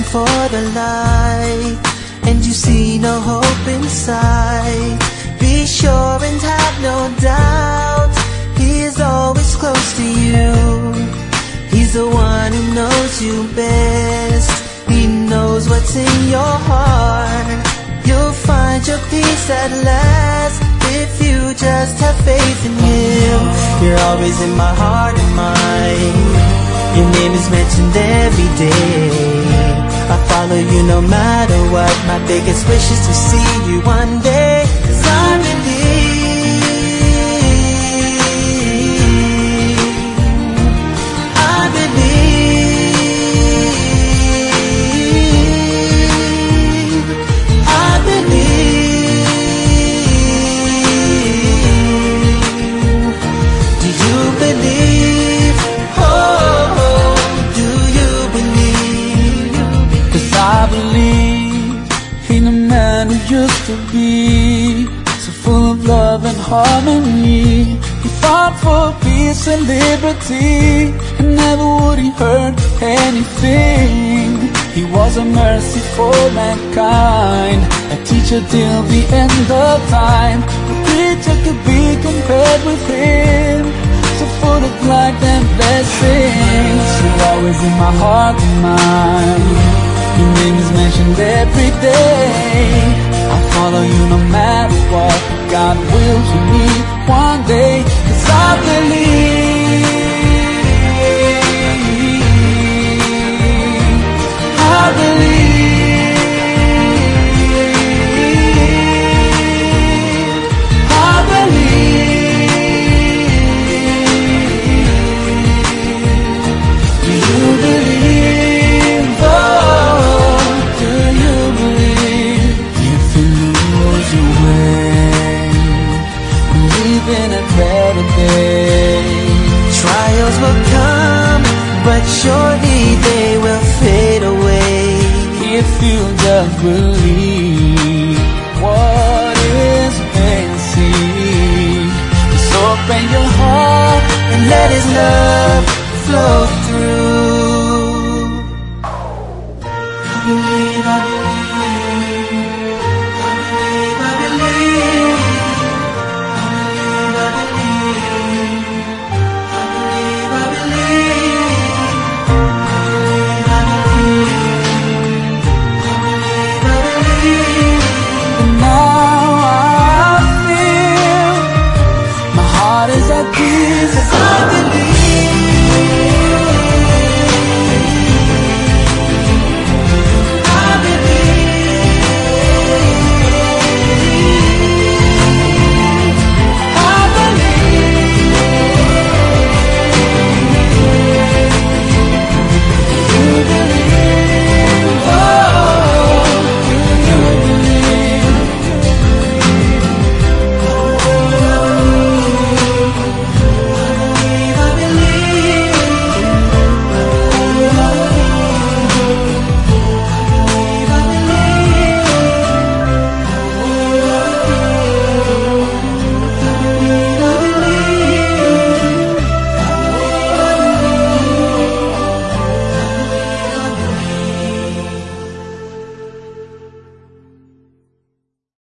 for the light and you see no hope inside, be sure and have no doubt, He is always close to you. He's the one who knows you best. He knows what's in your heart. You'll find your peace at last if you just have faith in Him. You're always in my heart and mind. Your name is mentioned every day. I follow you no matter what. My biggest wish is to see you one day. 'Cause I believe, I believe, I believe. Do you believe? Oh, do you believe? 'Cause I believe in a man who used to be so full of love and harmony. He fought for peace and liberty, and never would he hurt anything. He was a mercy for mankind, a teacher till the end of time. No creature could be compared with Him, so full of light and blessings. You're always in my heart and mind. Your name is mentioned every day. I follow you no matter what. God wills you meet one day. 'Cause I believe, I believe, I believe. Do you believe? Oh, do you believe? If you lose your way, believe in a better day. Trials will come, but surely they will fade away. If you just believe what is missing, just open your heart And let His love flow